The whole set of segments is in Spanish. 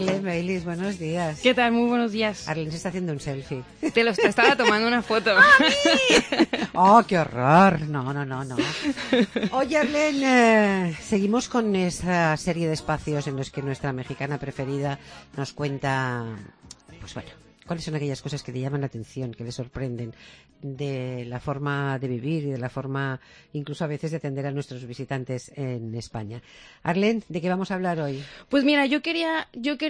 Arlene Baylis, buenos días. ¿Qué tal? Muy buenos días. Arlene se está haciendo un selfie. Te estaba tomando una foto. ¡Oh, qué horror! No. Oye, Arlene, seguimos con esa serie de espacios en los que nuestra mexicana preferida nos cuenta, pues bueno, cuáles son aquellas cosas que le llaman la atención, que le sorprenden, de la forma de vivir y de la forma, incluso a veces, de atender a nuestros visitantes en España. Arlene, ¿de qué vamos a hablar hoy? Pues mira, yo quería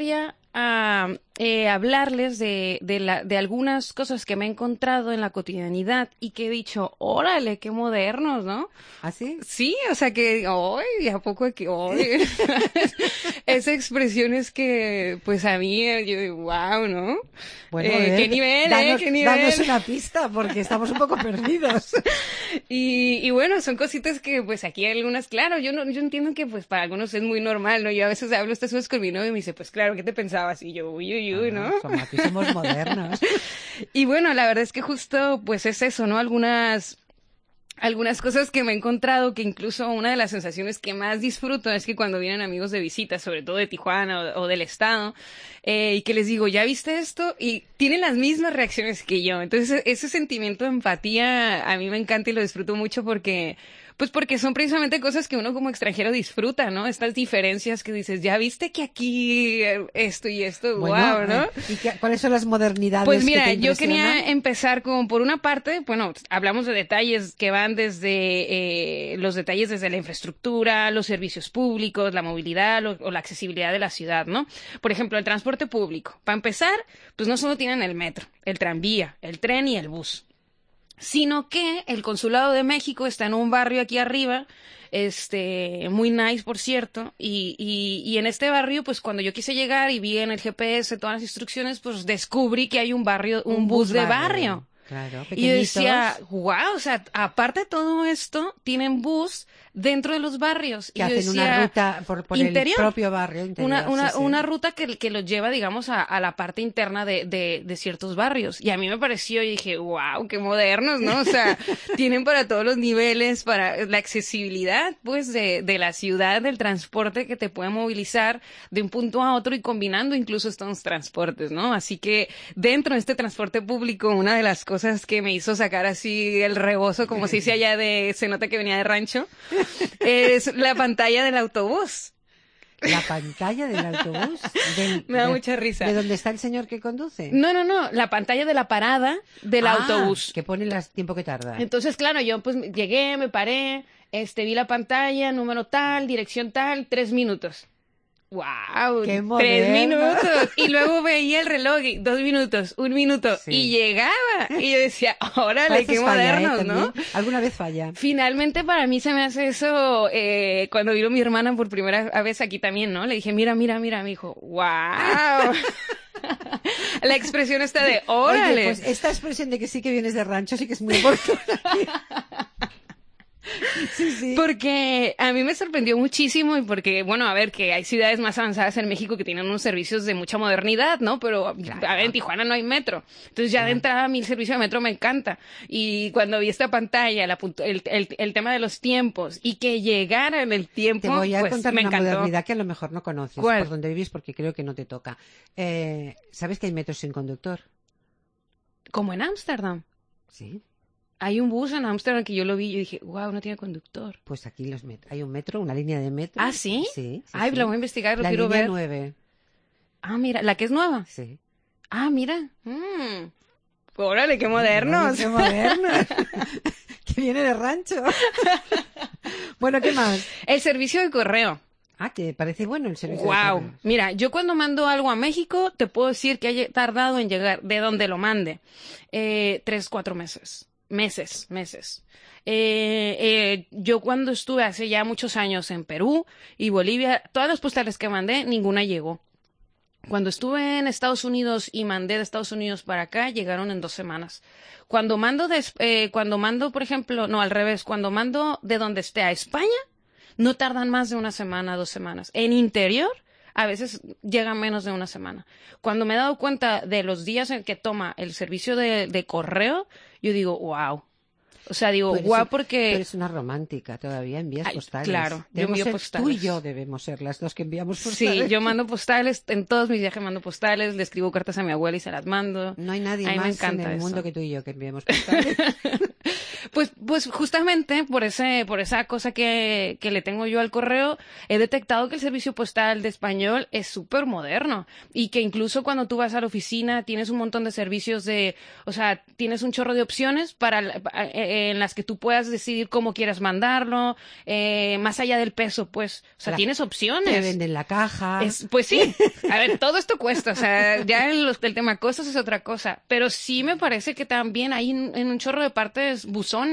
hablarles de algunas cosas que me he encontrado en la cotidianidad y que he dicho, órale, qué modernos, ¿no? ¿Ah, sí? Sí, o sea que, ¡ay! ¿A poco que hoy? Esa expresión es que, pues a mí, yo digo, wow, ¿no? Bueno, qué nivel, qué nivel. Danos una pista, porque estamos un poco perdidos. Y bueno, son cositas que, pues aquí hay algunas, claro, yo entiendo que, pues para algunos es muy normal, ¿no? Yo a veces hablo estas cosas con mi novio y me dice, pues claro, ¿qué te pensabas? Y yo, uy, ¿no? Aquí somos modernos. Y bueno, la verdad es que justo, pues es eso, ¿no? Algunas cosas que me he encontrado, que incluso una de las sensaciones que más disfruto es que cuando vienen amigos de visita, sobre todo de Tijuana o del estado, y que les digo, ¿ya viste esto? Y tienen las mismas reacciones que yo. Entonces, ese sentimiento de empatía a mí me encanta y lo disfruto mucho porque son precisamente cosas que uno como extranjero disfruta, ¿no? Estas diferencias que dices, ¿ya viste que aquí esto y esto? Bueno, Wow, ¿no? ¿Y cuáles son las modernidades? Pues mira, que te yo impresionan? quería empezar por una parte, bueno, hablamos de detalles que van desde los detalles desde la infraestructura, los servicios públicos, la movilidad o la accesibilidad de la ciudad, ¿no? Por ejemplo, el transporte público. Para empezar, pues no solo tienen el metro, el tranvía, el tren y el bus, sino que el Consulado de México está en un barrio aquí arriba, muy nice, por cierto, y en este barrio, pues cuando yo quise llegar y vi en el GPS todas las instrucciones, pues descubrí que hay un bus de barrio. Claro, Y yo decía, pequeñitos, wow, o sea, aparte de todo esto, tienen bus dentro de los barrios. que Y yo hacen decía, una ruta por el interior, propio barrio interior. Sí. una ruta que los lleva, digamos, a la parte interna de ciertos barrios. Y a mí me pareció, y dije, wow, qué modernos, ¿no? O sea, tienen para todos los niveles, para la accesibilidad, pues, de la ciudad, del transporte que te puede movilizar de un punto a otro y combinando incluso estos transportes, ¿no? Así que dentro de este transporte público, una de las cosas que me hizo sacar así el rebozo, como se dice allá se nota que venía de rancho, es la pantalla del autobús. La pantalla del autobús. Me da mucha risa. ¿De dónde está el señor que conduce? No, la pantalla de la parada del autobús. Que pone el tiempo que tarda. Entonces, claro, yo pues llegué, me paré, vi la pantalla, número tal, dirección tal, 3 minutos. ¡Wow! ¡Qué 3 moderno! minutos. Y luego veía el reloj, 2 minutos, 1 minuto. Sí. Y llegaba. Y yo decía, órale, A veces qué falla, modernos, ¿no? también. Alguna vez falla. Finalmente para mí se me hace eso cuando vino mi hermana por primera vez aquí también, ¿no? Le dije, mira, me dijo, ¡wow! La expresión está de, ¡órale! Oye, pues esta expresión de que sí que vienes de rancho sí que es muy oportuna. Sí. Porque a mí me sorprendió muchísimo y porque, bueno, a ver, que hay ciudades más avanzadas en México que tienen unos servicios de mucha modernidad, ¿no? Pero, Claro. a ver, en Tijuana no hay metro. Entonces ya de entrada a mí el servicio de metro me encanta. Y cuando vi esta pantalla, el tema de los tiempos y que llegara en el tiempo, Te voy a pues contar me una encantó. modernidad que a lo mejor no conoces. ¿Cuál? Por donde vivís, porque creo que no te toca. ¿Sabes que hay metros sin conductor? Como en Ámsterdam. Sí. Hay un bus en Ámsterdam que yo lo vi y yo dije, wow, no tiene conductor. Pues aquí hay un metro, una línea de metro. ¿Ah, sí? Sí. Ay, sí. la voy a investigar, lo La quiero línea ver. 9. Ah, mira, ¿la que es nueva? Sí. Ah, mira. Órale, qué modernos. Qué modernos. Que viene de rancho. Bueno, ¿qué más? El servicio de correo. Que parece bueno el servicio de Wow. correos. Mira, yo cuando mando algo a México, te puedo decir que haya tardado en llegar de donde lo mande. 3, 4 meses. Meses. Yo cuando estuve hace ya muchos años en Perú y Bolivia, todas las postales que mandé, ninguna llegó. Cuando estuve en Estados Unidos y mandé de Estados Unidos para acá, llegaron en 2 semanas. Cuando mando, por ejemplo, no, al revés, cuando mando de donde esté a España, no tardan más de 1 semana, 2 semanas. En interior, a veces llega menos de 1 semana. Cuando me he dado cuenta de los días en que toma el servicio de correo, yo digo, wow. O sea, digo, guau, porque... Pero es una romántica, todavía envías postales. Claro, yo envío postales. Tú y yo debemos ser las dos que enviamos postales. Sí, yo mando postales, en todos mis viajes mando postales, le escribo cartas a mi abuela y se las mando. No hay nadie más en el mundo que tú y yo que enviemos postales. Pues justamente por esa cosa que le tengo yo al correo, he detectado que el servicio postal de español es súper moderno y que incluso cuando tú vas a la oficina tienes un montón de servicios o sea, tienes un chorro de opciones en las que tú puedas decidir cómo quieras mandarlo, más allá del peso, pues, o sea, tienes opciones. Te venden la caja. Pues sí, a ver, todo esto cuesta, o sea, ya el tema costos es otra cosa, pero sí me parece que también hay en un chorro de partes buzones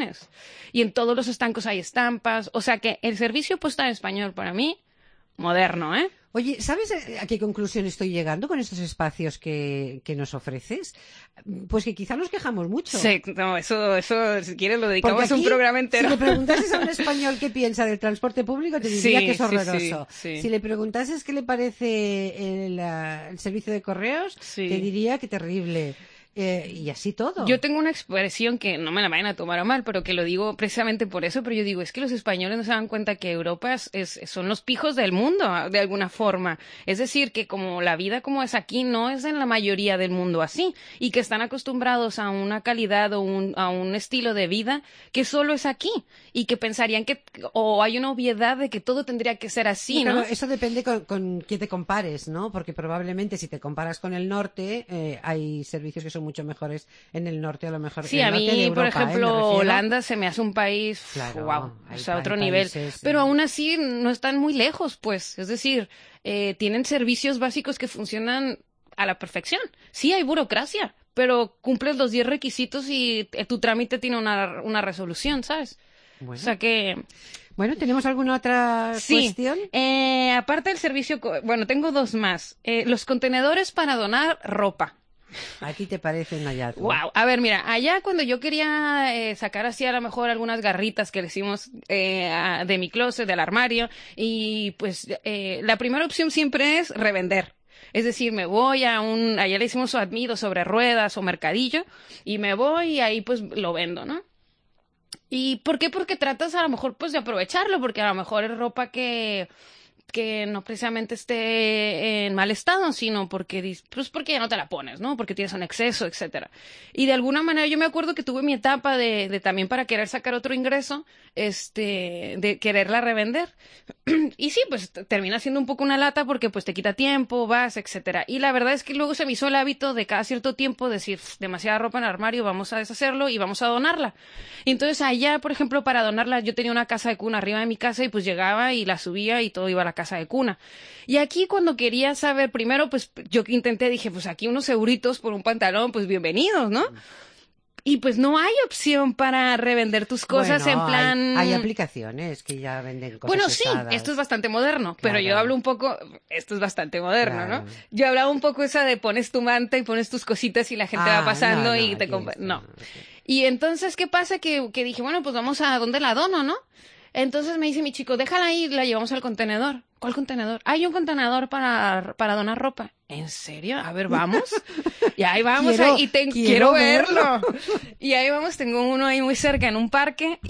y en todos los estancos hay estampas, o sea que el servicio postal español para mí, moderno, ¿eh? Oye, ¿sabes a qué conclusión estoy llegando con estos espacios que nos ofreces? Pues que quizá nos quejamos mucho. Sí, no, eso si quieres lo dedicamos aquí, a un programa entero. Si le preguntases a un español qué piensa del transporte público, te diría que es horroroso. Sí. Si le preguntases qué le parece el servicio de correos, te diría que terrible. Y así todo. Yo tengo una expresión que no me la vayan a tomar a mal, pero que lo digo precisamente por eso, pero yo digo, es que los españoles no se dan cuenta que Europa son los pijos del mundo, de alguna forma. Es decir, que como la vida como es aquí, no es en la mayoría del mundo así, y que están acostumbrados a una calidad a un estilo de vida que solo es aquí, y que pensarían o hay una obviedad de que todo tendría que ser así, ¿no? Claro, eso depende con quién te compares, ¿no? Porque probablemente si te comparas con el norte, hay servicios que son mucho mejores en el norte, a lo mejor. Sí, a mí, por ejemplo, Holanda se me hace un país, claro, wow, o sea, otro nivel. Pero aún así no están muy lejos, pues. Es decir, tienen servicios básicos que funcionan a la perfección. Sí, hay burocracia, pero cumples los 10 requisitos y tu trámite tiene una resolución, ¿sabes? Bueno. O sea que... Bueno, ¿tenemos alguna otra cuestión? Aparte del servicio, bueno, tengo dos más. Los contenedores para donar ropa. ¿A ti te parece un hallazgo? Wow. A ver, mira, allá cuando yo quería sacar así a lo mejor algunas garritas que le hicimos de mi closet, del armario, y pues la primera opción siempre es revender. Es decir, me voy allá le hicimos admido sobre ruedas o mercadillo, y me voy y ahí pues lo vendo, ¿no? ¿Y por qué? Porque tratas a lo mejor pues de aprovecharlo, porque a lo mejor es ropa que no precisamente esté en mal estado, sino porque ya no te la pones, ¿no? Porque tienes un exceso, etcétera. Y de alguna manera yo me acuerdo que tuve mi etapa de también para querer sacar otro ingreso, de quererla revender. Y sí, pues termina siendo un poco una lata porque pues te quita tiempo, vas, etcétera. Y la verdad es que luego se me hizo el hábito de cada cierto tiempo decir, demasiada ropa en el armario, vamos a deshacerlo y vamos a donarla. Y entonces allá, por ejemplo, para donarla, yo tenía una casa de cuna arriba de mi casa y pues llegaba y la subía y todo iba a la casa de cuna. Y aquí cuando quería saber, primero pues yo dije, pues aquí unos euritos por un pantalón, pues bienvenidos, ¿no? Y pues no hay opción para revender tus cosas en plan... Hay aplicaciones que ya venden cosas Bueno, usadas. Sí, esto es bastante moderno, pero Claro. yo hablo un poco... Esto es bastante moderno, Claro. ¿no? Yo hablaba un poco esa de pones tu manta y pones tus cositas y la gente va pasando y te compra... No. Y entonces, ¿qué pasa? Que dije, bueno, pues vamos a... ¿Dónde la dono, no? Entonces me dice mi chico, déjala ahí, la llevamos al contenedor. ¿Cuál contenedor? Hay un contenedor para donar ropa. ¿En serio? A ver, vamos. Y ahí vamos, quiero verlo. Y ahí vamos, tengo uno ahí muy cerca en un parque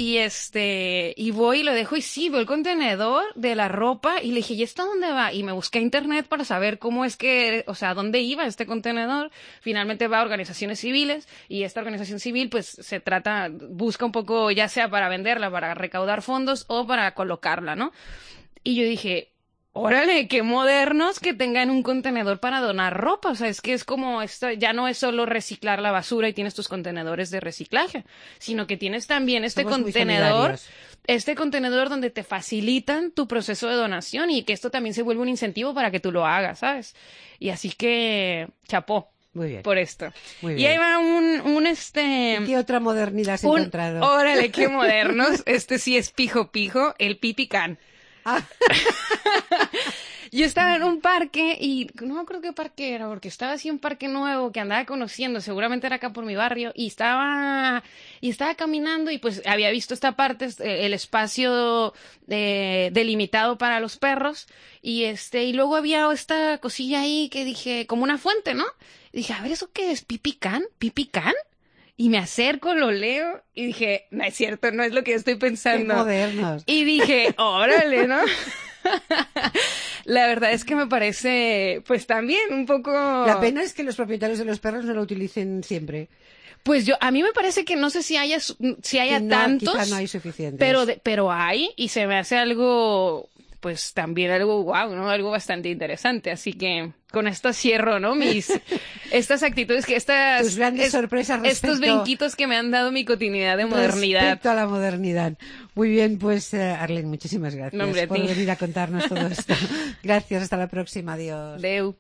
y voy y lo dejo y sí, veo el contenedor de la ropa y le dije, ¿y esto dónde va? Y me busqué a internet para saber cómo es que, o sea, dónde iba este contenedor. Finalmente va a organizaciones civiles y esta organización civil pues busca un poco ya sea para venderla, para recaudar fondos o para colocarla, ¿no? Y yo dije, órale, qué modernos que tengan un contenedor para donar ropa. O sea, es que es como esto, ya no es solo reciclar la basura y tienes tus contenedores de reciclaje, sino que tienes también este contenedor donde te facilitan tu proceso de donación y que esto también se vuelve un incentivo para que tú lo hagas, ¿sabes? Y así que, chapó. Muy bien. Por esto. Muy bien. Y ahí va ¿Y qué otra modernidad has encontrado? Órale, qué modernos. Sí es pijo, el pipicán. Yo estaba en un parque y no me acuerdo qué parque era, porque estaba así en un parque nuevo que andaba conociendo, seguramente era acá por mi barrio, y estaba caminando y pues había visto esta parte, el espacio delimitado para los perros, y luego había esta cosilla ahí que dije, como una fuente, ¿no? Y dije, a ver, ¿eso qué es? ¿Pipicán? ¿Pipicán? Y me acerco, lo leo y dije, no es cierto, no es lo que yo estoy pensando. Qué modernos. Y dije, órale, ¿no? La verdad es que me parece, pues también un poco... La pena es que los propietarios de los perros no lo utilicen siempre. Pues a mí me parece que no sé si haya No, tantos, quizá no hay suficientes. pero hay, y se me hace algo, pues también algo wow, ¿no? Algo bastante interesante. Así que con esto cierro, ¿no? Estas actitudes Tus grandes sorpresas estos brinquitos que me han dado mi cotidianidad de modernidad. Respecto a la modernidad. Muy bien, pues Arlene, muchísimas gracias por venir a contarnos todo esto. Gracias, hasta la próxima, adiós. Deu.